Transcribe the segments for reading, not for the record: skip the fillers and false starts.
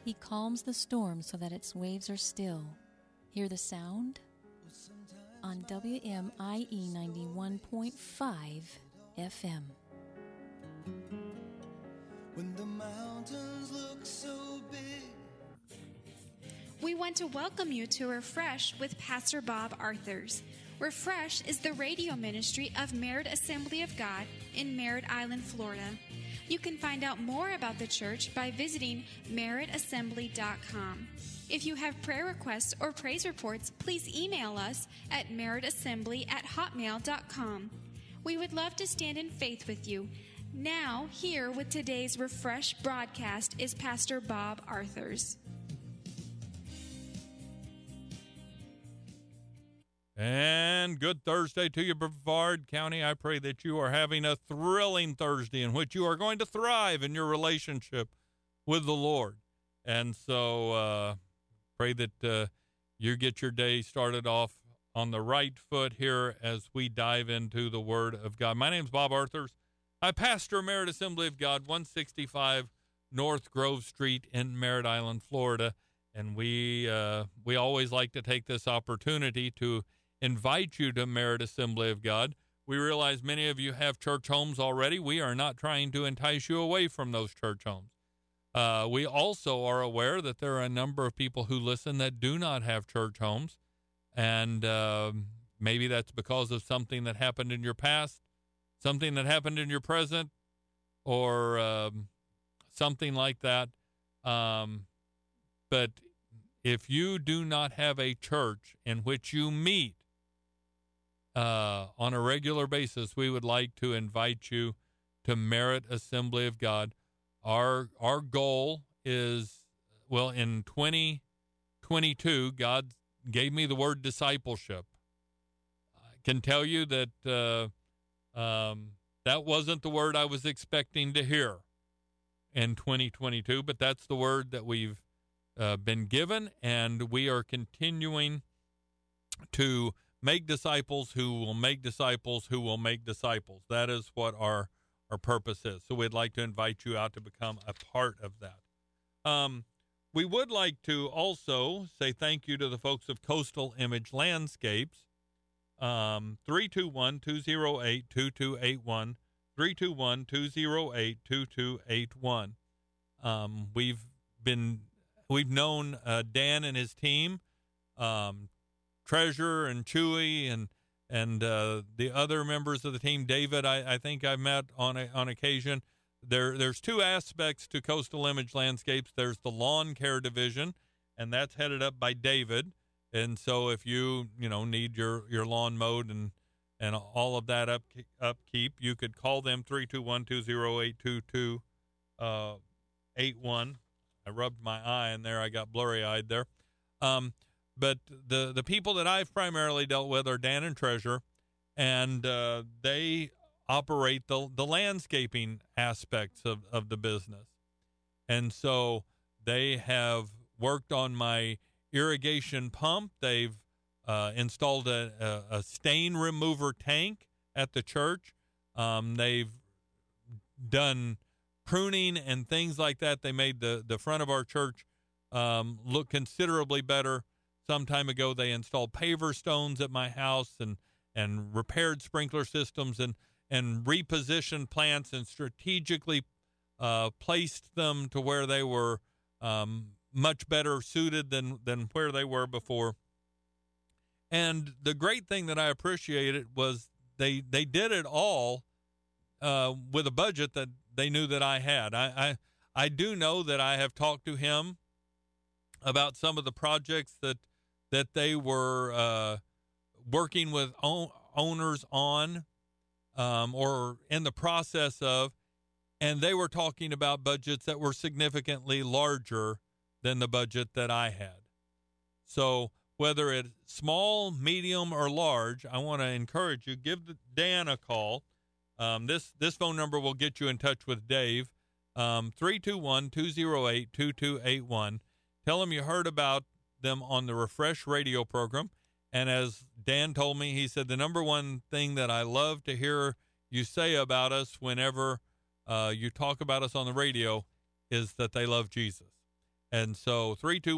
He calms the storm so that its waves are still. Hear the sound? On WMIE 91.5 FM. When the mountains look so big. We want to welcome you to Refresh with Pastor Bob Arthurs. Refresh is the radio ministry of Merritt Assembly of God in Merritt Island, Florida. You can find out more about the church by visiting merrittassembly.com. If you have prayer requests or praise reports, please email us at merrittassembly@hotmail.com. We would love to stand in faith with you. Now, here with today's Refresh broadcast is Pastor Bob Arthurs. And good Thursday to you, Brevard County. I pray that you are having a thrilling Thursday in which you are going to thrive in your relationship with the Lord. And so pray that you get your day started off on the right foot here as we dive into the Word of God. My name is Bob Arthurs. I pastor Merritt Assembly of God, 165 North Grove Street in Merritt Island, Florida. And we always like to take this opportunity to invite you to Merritt Assembly of God. We realize many of you have church homes already. We are not trying to entice you away from those church homes. We also are aware that there are a number of people who listen that do not have church homes. And maybe that's because of something that happened in your past, something that happened in your present, or something like that. But if you do not have a church in which you meet on a regular basis, we would like to invite you to Merritt Assembly of God. Our goal is, well, in 2022, God gave me the word discipleship. I can tell you that that wasn't the word I was expecting to hear in 2022, but that's the word that we've been given, and we are continuing to make disciples who will make disciples who will make disciples. That is what our purpose is. So we'd like to invite you out to become a part of that. We would like to also say thank you to the folks of Coastal Image Landscapes. 321-208-2281, 321-208-2281. We've known Dan and his team, Treasure and Chewy and the other members of the team. David, I think I've met on occasion. There's two aspects to Coastal Image Landscapes. There's the lawn care division, and that's headed up by David. And so if you need your lawn mowed and all of that upkeep, you could call them 321-208-2281. I rubbed my eye in there. I got blurry-eyed there. But the people that I've primarily dealt with are Dan and Treasure, and they operate the landscaping aspects of the business. And so they have worked on my irrigation pump. They've installed a stain remover tank at the church. They've done pruning and things like that. They made the front of our church look considerably better. Some time ago, they installed paver stones at my house and repaired sprinkler systems and repositioned plants and strategically placed them to where they were much better suited than where they were before. And the great thing that I appreciated was they did it all with a budget that they knew that I had. I do know that I have talked to him about some of the projects that they were working with owners on or in the process of, and they were talking about budgets that were significantly larger than the budget that I had. So whether it's small, medium, or large, I want to encourage you, give Dan a call. This phone number will get you in touch with Dave, 321-208-2281. Tell him you heard about them on the Refresh radio program. And as Dan told me, he said, the number one thing that I love to hear you say about us whenever you talk about us on the radio is that they love Jesus. And so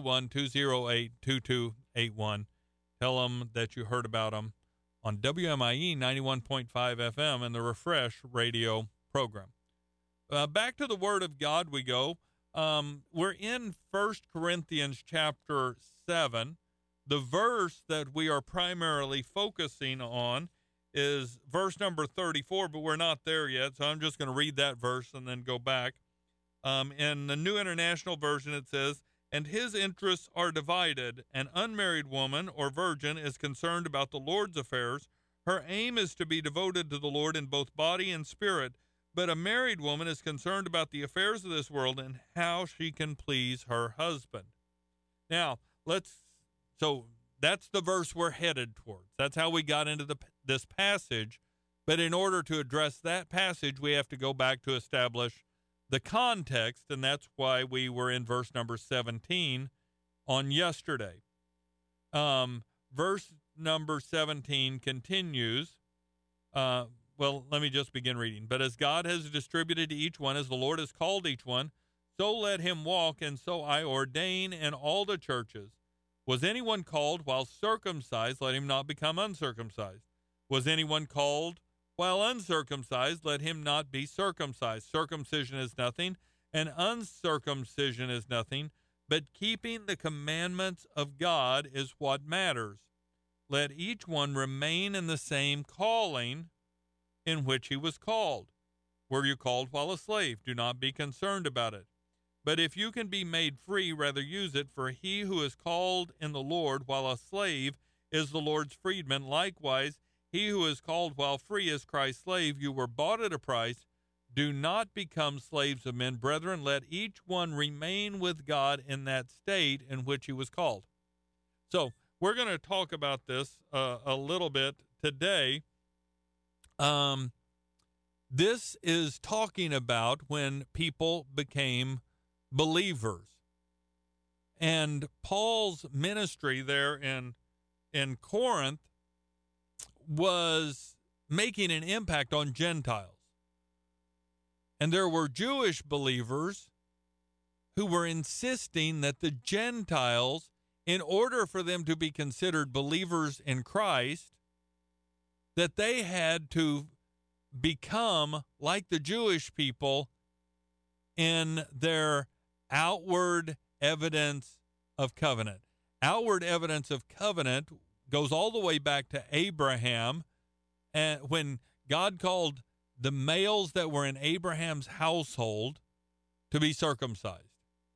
321-208-2281. Tell them that you heard about them on WMIE 91.5 FM and the Refresh radio program. Back to the Word of God we go. We're in 1 Corinthians chapter 7. The verse that we are primarily focusing on is verse number 34, but we're not there yet, so I'm just going to read that verse and then go back. In the New International Version, it says, "And his interests are divided. An unmarried woman or virgin is concerned about the Lord's affairs. Her aim is to be devoted to the Lord in both body and spirit. But a married woman is concerned about the affairs of this world and how she can please her husband." Now, so that's the verse we're headed towards. That's how we got into this passage. But in order to address that passage, we have to go back to establish the context, and that's why we were in verse number 17 on yesterday. Verse number 17 continues. Well, let me just begin reading. "But as God has distributed to each one, as the Lord has called each one, so let him walk, and so I ordain in all the churches. Was anyone called while circumcised? Let him not become uncircumcised. Was anyone called while uncircumcised? Let him not be circumcised. Circumcision is nothing, and uncircumcision is nothing, but keeping the commandments of God is what matters. Let each one remain in the same calling in which he was called. Were you called while a slave? Do not be concerned about it. But if you can be made free, rather use it, for he who is called in the Lord while a slave is the Lord's freedman. Likewise, he who is called while free is Christ's slave. You were bought at a price. Do not become slaves of men. Brethren, let each one remain with God in that state in which he was called." So we're going to talk about this a little bit today. This is talking about when people became believers. And Paul's ministry there in Corinth was making an impact on Gentiles. And there were Jewish believers who were insisting that the Gentiles, in order for them to be considered believers in Christ, that they had to become like the Jewish people in their outward evidence of covenant. Outward evidence of covenant goes all the way back to Abraham, and when God called the males that were in Abraham's household to be circumcised.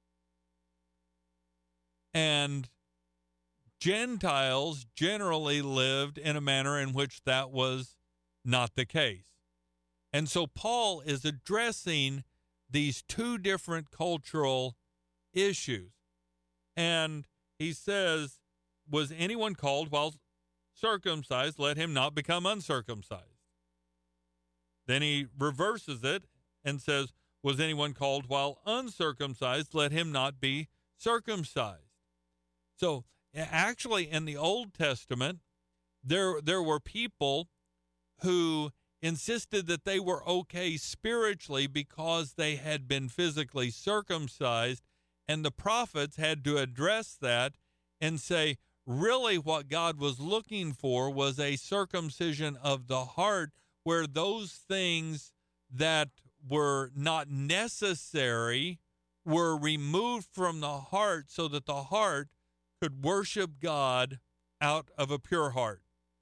And Gentiles generally lived in a manner in which that was not the case. And so Paul is addressing these two different cultural issues. And he says, was anyone called while circumcised? Let him not become uncircumcised. Then he reverses it and says, was anyone called while uncircumcised? Let him not be circumcised. So actually in the Old Testament, there were people who insisted that they were okay spiritually because they had been physically circumcised, and the prophets had to address that and say, really what God was looking for was a circumcision of the heart, where those things that were not necessary were removed from the heart so that the heart could worship God out of a pure heart.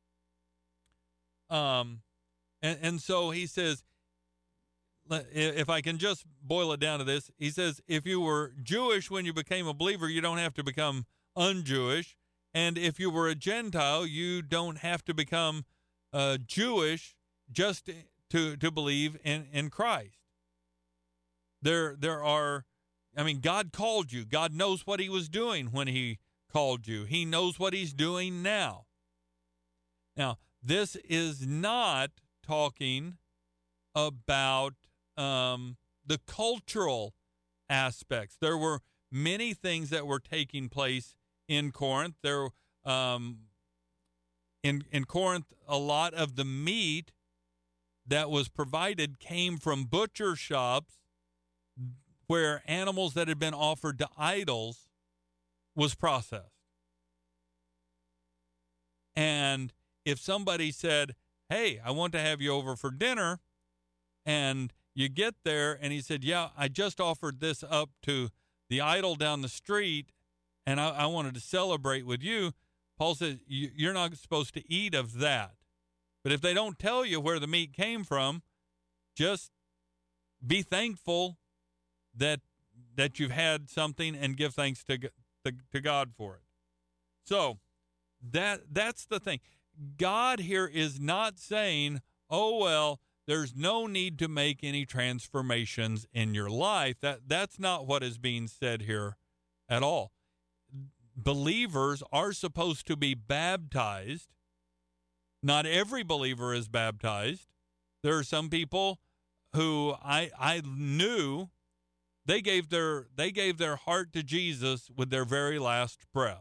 And so he says, if I can just boil it down to this, he says, if you were Jewish when you became a believer, you don't have to become un-Jewish. And if you were a Gentile, you don't have to become Jewish just to believe in Christ. There are, God called you. God knows what he was doing when he called you. He knows what he's doing now. Now, this is not talking about the cultural aspects. There were many things that were taking place in Corinth. There, in Corinth, a lot of the meat that was provided came from butcher shops where animals that had been offered to idols was processed. And if somebody said, hey, I want to have you over for dinner, and you get there and he said, yeah, I just offered this up to the idol down the street, and I wanted to celebrate with you, Paul says, you're not supposed to eat of that. But if they don't tell you where the meat came from, just be thankful that you've had something and give thanks to God for it. So that's the thing. God here is not saying, oh, well, there's no need to make any transformations in your life. That's not what is being said here at all. Believers are supposed to be baptized. Not every believer is baptized. There are some people who I knew they gave their heart to Jesus with their very last breath.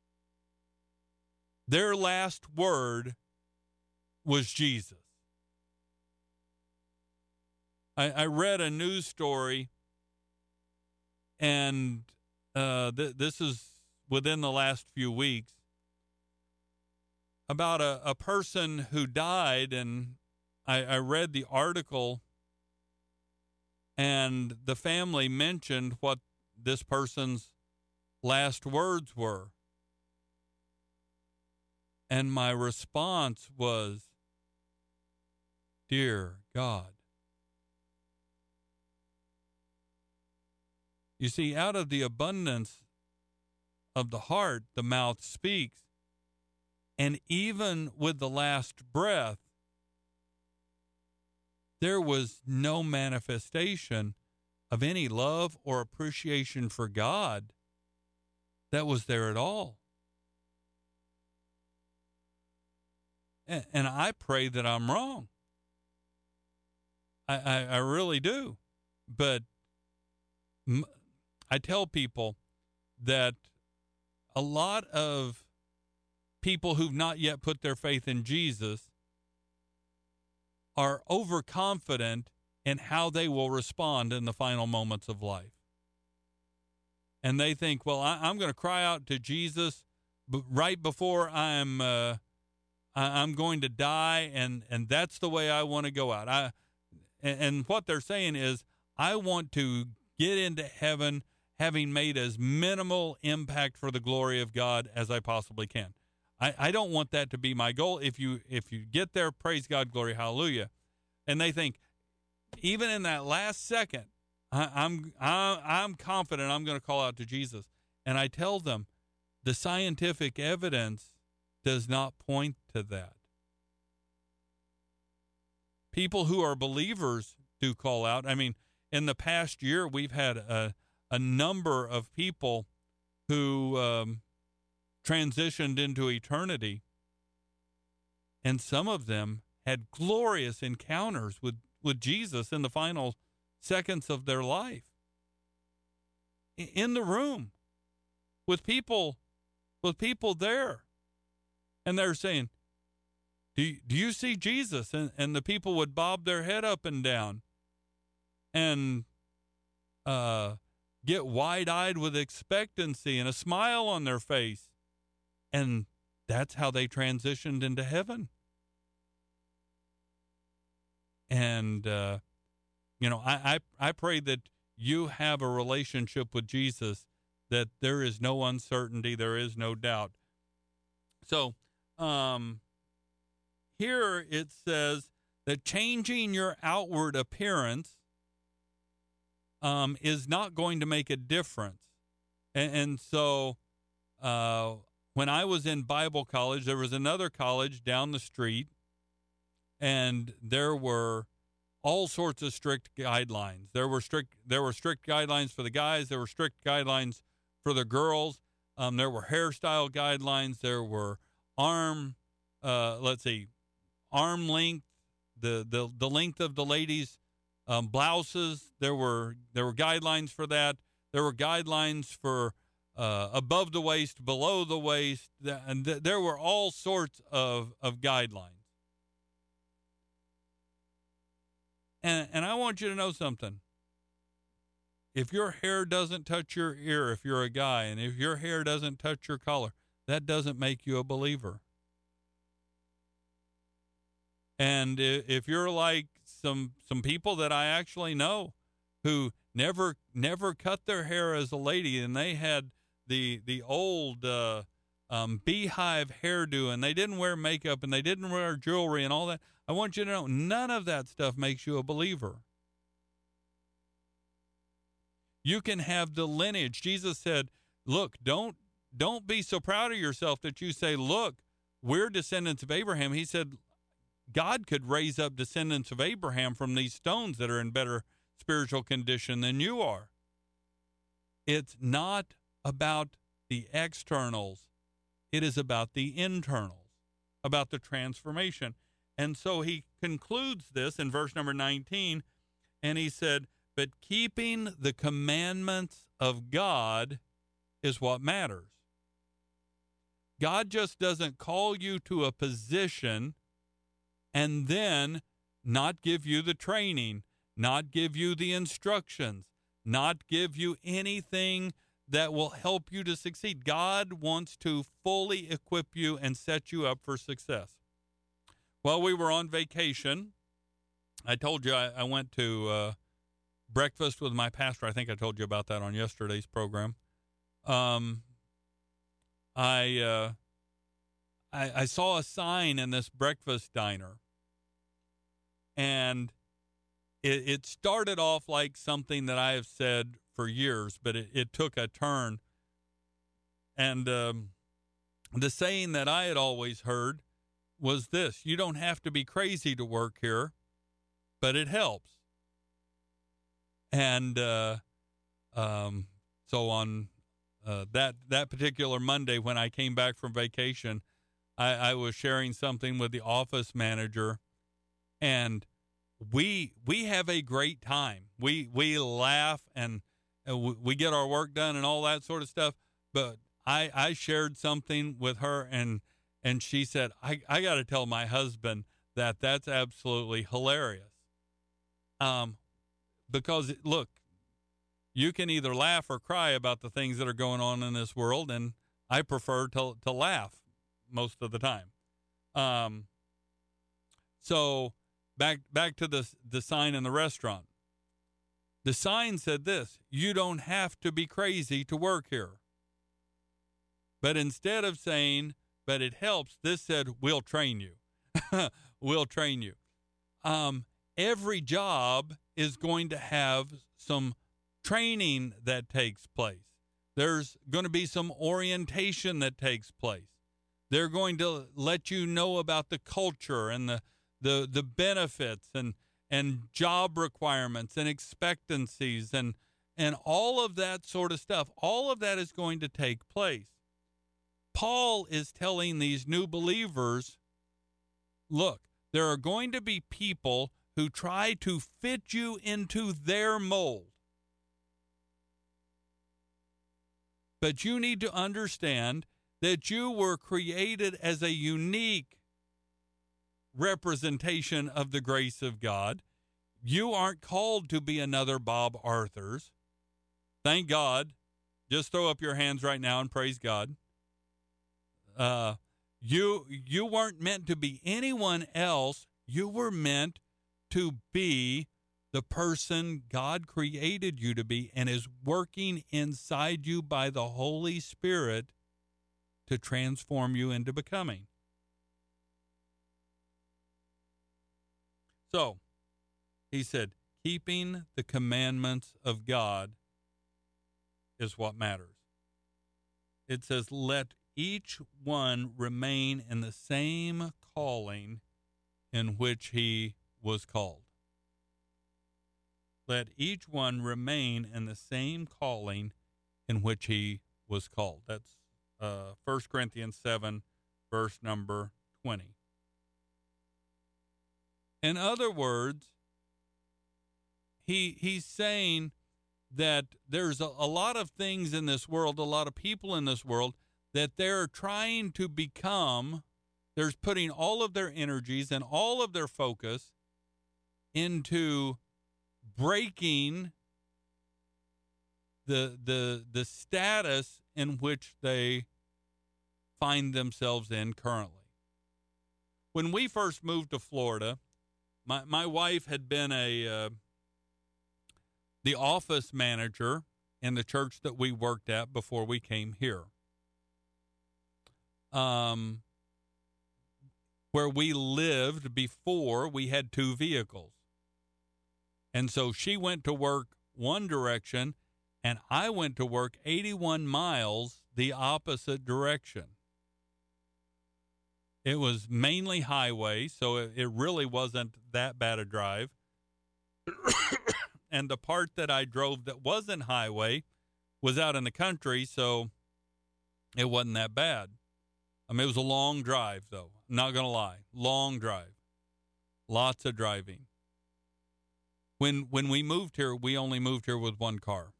Their last word was Jesus. I read a news story, and this is within the last few weeks, about a person who died, and I read the article, and the family mentioned what this person's last words were. And my response was, dear God. You see, out of the abundance of the heart, the mouth speaks. And even with the last breath, there was no manifestation of any love or appreciation for God that was there at all. And I pray that I'm wrong. I really do. But I tell people that a lot of people who've not yet put their faith in Jesus are overconfident in how they will respond in the final moments of life. And they think, well, I'm going to cry out to Jesus right before I'm going to die, and that's the way I want to go out. And what they're saying is, I want to get into heaven having made as minimal impact for the glory of God as I possibly can. I don't want that to be my goal. If you get there, praise God, glory, hallelujah. And they think, even in that last second, I'm confident I'm going to call out to Jesus. And I tell them, the scientific evidence does not point to that. People who are believers do call out. I mean, in the past year, we've had a number of people who transitioned into eternity, and some of them had glorious encounters with Jesus in the final seconds of their life, in the room with people there. And they're saying, do you see Jesus? And the people would bob their head up and down and get wide-eyed with expectancy and a smile on their face. And that's how they transitioned into heaven. And, I pray that you have a relationship with Jesus, that there is no uncertainty, there is no doubt. So, here it says that changing your outward appearance is not going to make a difference. And so when I was in Bible college, there was another college down the street, and there were all sorts of strict guidelines. There were strict guidelines for the guys. There were strict guidelines for the girls. There were hairstyle guidelines. There were arm length, the length of the ladies' blouses. There were guidelines for that. There were guidelines for above the waist, below the waist, and there were all sorts of guidelines. And I want you to know something. if your hair doesn't touch your ear, if you're a guy, and if your hair doesn't touch your collar, that doesn't make you a believer. And if you're like some people that I actually know who never cut their hair as a lady, and they had the old beehive hairdo, and they didn't wear makeup, and they didn't wear jewelry and all that, I want you to know none of that stuff makes you a believer. You can have the lineage. Jesus said, look, don't be so proud of yourself that you say, look, we're descendants of Abraham. He said God could raise up descendants of Abraham from these stones that are in better spiritual condition than you are. It's not about the externals. It is about the internals, about the transformation. And so he concludes this in verse number 19, and he said, but keeping the commandments of God is what matters. God just doesn't call you to a position and then not give you the training, not give you the instructions, not give you anything that will help you to succeed. God wants to fully equip you and set you up for success. While we were on vacation, I told you I went to breakfast with my pastor. I think I told you about that on yesterday's program. I saw a sign in this breakfast diner, and it started off like something that I have said for years, but it took a turn. And the saying that I had always heard was this: you don't have to be crazy to work here, but it helps. And so on that particular Monday when I came back from vacation, I was sharing something with the office manager, and we have a great time. We laugh and we get our work done and all that sort of stuff. But I shared something with her, and she said, I got to tell my husband that that's absolutely hilarious. Because, look, you can either laugh or cry about the things that are going on in this world, and I prefer to laugh most of the time. So back to the sign in the restaurant. The sign said this: you don't have to be crazy to work here. But instead of saying, but it helps, this said, we'll train you. We'll train you. Every job is going to have some training that takes place. There's going to be some orientation that takes place. They're going to let you know about the culture and the benefits and job requirements and expectancies and all of that sort of stuff. All of that is going to take place. Paul is telling these new believers, look, there are going to be people who try to fit you into their mold. But you need to understand that you were created as a unique representation of the grace of God. You aren't called to be another Bob Arthurs. Thank God. Just throw up your hands right now and praise God. You weren't meant to be anyone else. You were meant to be the person God created you to be and is working inside you by the Holy Spirit to transform you into becoming. So, he said, keeping the commandments of God is what matters. It says, let each one remain in the same calling in which he was called. Let each one remain in the same calling in which he was called. That's 1 Corinthians 7, verse number 20. In other words, he's saying that there's a lot of things in this world, a lot of people in this world, that they're trying to become. They're putting all of their energies and all of their focus into breaking the status in which they find themselves in currently. When we first moved to Florida, my wife had been the office manager in the church that we worked at before we came here. Where we lived before, we had 2 vehicles. And so she went to work one direction, and I went to work 81 miles the opposite direction. It was mainly highway, so it really wasn't that bad a drive. And the part that I drove that wasn't highway was out in the country, so it wasn't that bad. I mean, it was a long drive, though. I'm not going to lie. Long drive. Lots of driving. When we moved here, we only moved here with one car.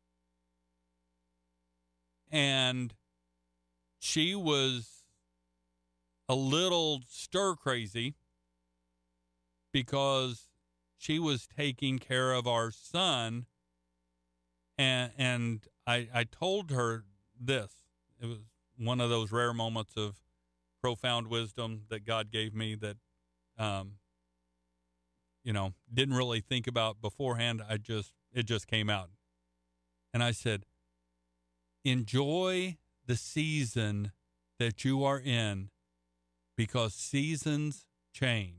And she was a little stir crazy because she was taking care of our son. And I told her this. It was one of those rare moments of profound wisdom that God gave me that, didn't really think about beforehand. It just came out. And I said, enjoy the season that you are in, because seasons change.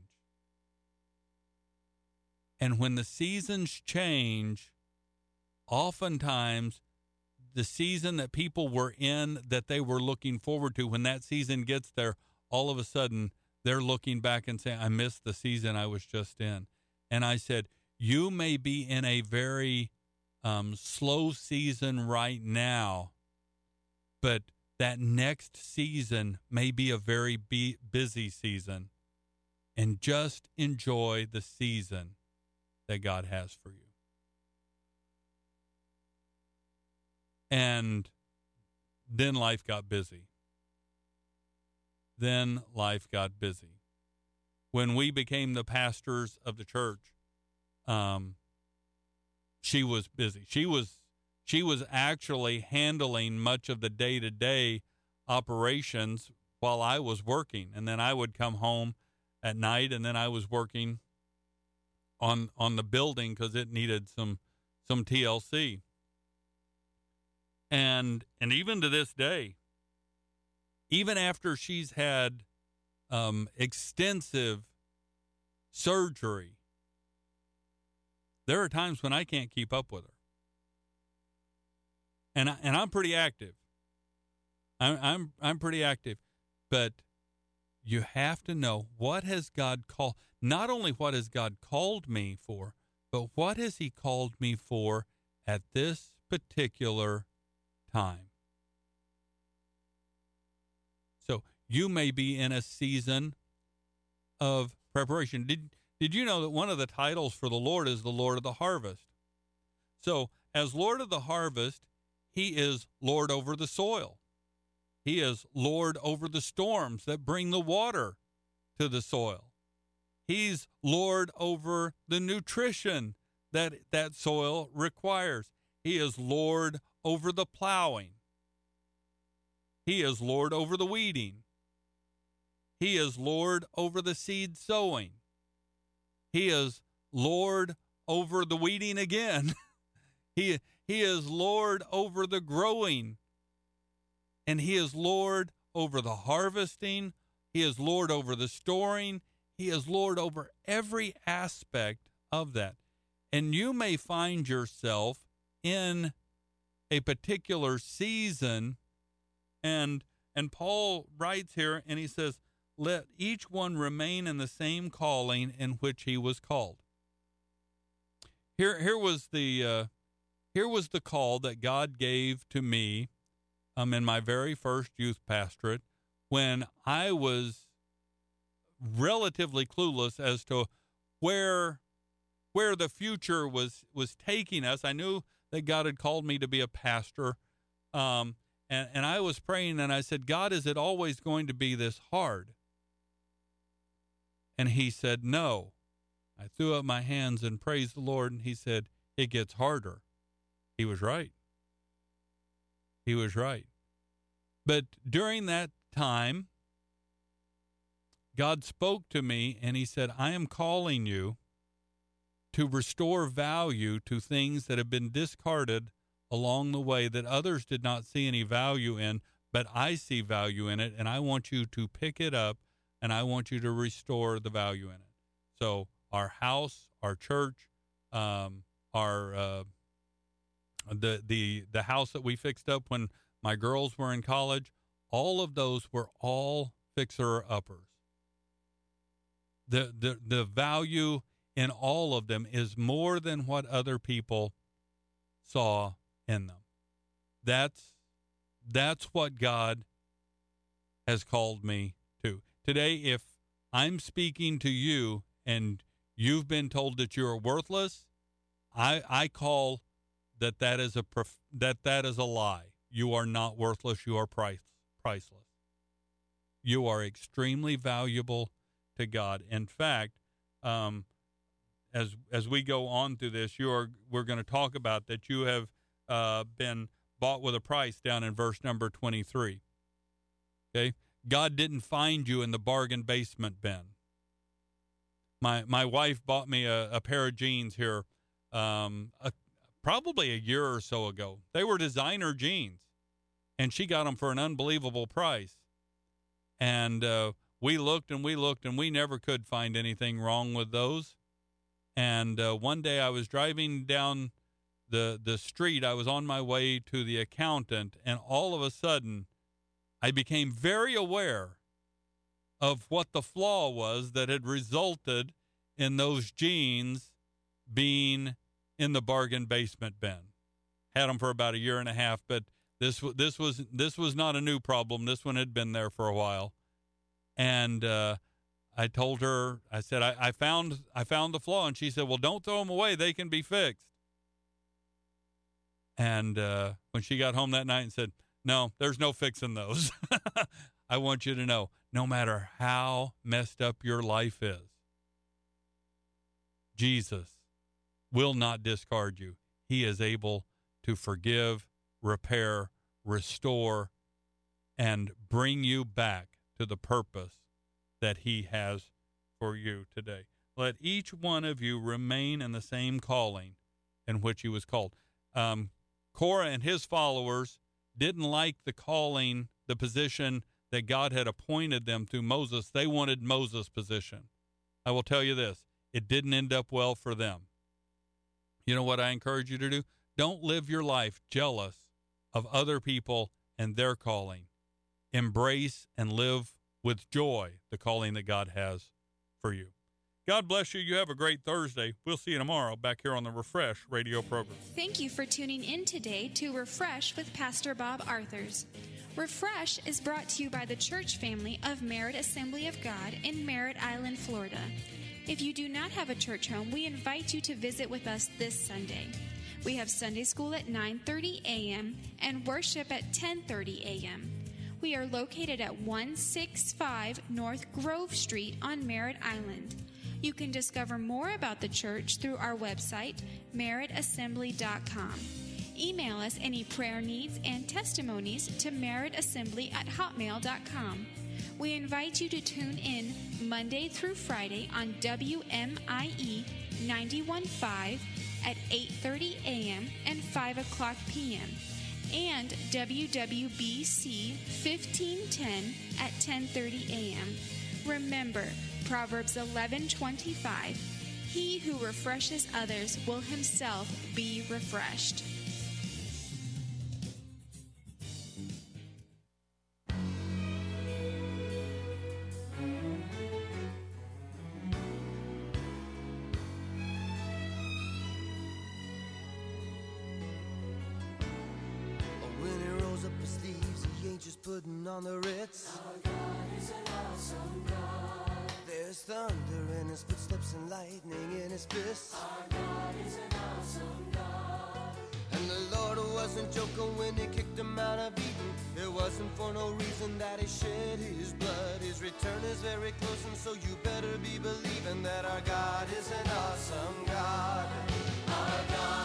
And when the seasons change, oftentimes the season that people were in that they were looking forward to, when that season gets there, all of a sudden they're looking back and saying, I missed the season I was just in. And I said, you may be in a very slow season right now, but that next season may be a very busy season. And just enjoy the season that God has for you. And then life got busy. When we became the pastors of the church, she was busy. She was actually handling much of the day-to-day operations while I was working. And then I would come home at night, and then I was working on the building because it needed some TLC. And even to this day, even after she's had extensive surgery, there are times when I can't keep up with her. And I'm pretty active. I'm pretty active, but you have to know, what has God called? Not only what has God called me for, but what has He called me for at this particular time. So you may be in a season of preparation. Did you know that one of the titles for the Lord is the Lord of the harvest? So as Lord of the harvest, He is Lord over the soil. He is Lord over the storms that bring the water to the soil. He's Lord over the nutrition that soil requires. He is Lord over the plowing. He is Lord over the weeding. He is Lord over the seed sowing. He is Lord over the weeding again. He is Lord over the growing. And He is Lord over the harvesting. He is Lord over the storing. He is Lord over every aspect of that. And you may find yourself in a particular season, and Paul writes here, and he says, let each one remain in the same calling in which he was called. Here was the call that God gave to me in my very first youth pastorate, when I was relatively clueless as to where the future was taking us. I knew that God had called me to be a pastor, and I was praying, and I said, God, is it always going to be this hard? And He said, no. I threw up my hands and praised the Lord, and He said, it gets harder. He was right. He was right. But during that time, God spoke to me and he said, I am calling you to restore value to things that have been discarded along the way that others did not see any value in, but I see value in it, and I want you to pick it up, and I want you to restore the value in it. So our house, our church, the house that we fixed up when my girls were in college, all of those were all fixer-uppers. The value in all of them is more than what other people saw in them. That's what God has called me to. Today, if I'm speaking to you and you've been told that you're worthless, I call that is a lie. You are not worthless. You are priceless. You are extremely valuable to God. In fact, as we go on through this, we're going to talk about that you have been bought with a price down in verse number 23. Okay, God didn't find you in the bargain basement bin. My wife bought me a pair of jeans here, probably a year or so ago. They were designer jeans, and she got them for an unbelievable price. And we looked and we never could find anything wrong with those. And one day I was driving down the street. I was on my way to the accountant, and all of a sudden I became very aware of what the flaw was that had resulted in those jeans being in the bargain basement bin. Had them for about a year and a half, but this was not a new problem. This one had been there for a while. And I told her, I said, I found the flaw. And she said, well, don't throw them away. They can be fixed. And when she got home that night and said, no, there's no fixing those. I want you to know, no matter how messed up your life is, Jesus will not discard you. He is able to forgive, repair, restore, and bring you back to the purpose that he has for you today. Let each one of you remain in the same calling in which he was called. Korah and his followers didn't like the calling, the position that God had appointed them through Moses. They wanted Moses' position. I will tell you this, it didn't end up well for them. You know what I encourage you to do? Don't live your life jealous of other people and their calling. Embrace and live with joy the calling that God has for you. God bless you. You have a great Thursday. We'll see you tomorrow back here on the Refresh radio program. Thank you for tuning in today to Refresh with Pastor Bob Arthurs. Refresh is brought to you by the church family of Merritt Assembly of God in Merritt Island, Florida. If you do not have a church home, we invite you to visit with us this Sunday. We have Sunday school at 9:30 a.m. and worship at 10:30 a.m. We are located at 165 North Grove Street on Merritt Island. You can discover more about the church through our website, merrittassembly.com. Email us any prayer needs and testimonies to merrittassembly@hotmail.com. We invite you to tune in Monday through Friday on WMIE 91.5 at 8:30 a.m. and 5 o'clock p.m. and WWBC 1510 at 10:30 a.m. Remember, Proverbs 11:25, he who refreshes others will himself be refreshed. When he rolls up his sleeves, he ain't just putting on the Ritz. Our God is an awesome God. There's thunder in his footsteps and lightning in his fists. Our God is an awesome God. And the Lord wasn't joking when he kicked him out of Eden. It wasn't for no reason that he shed his blood. His return is very close, and so you better be believing that our God is an awesome God. Our God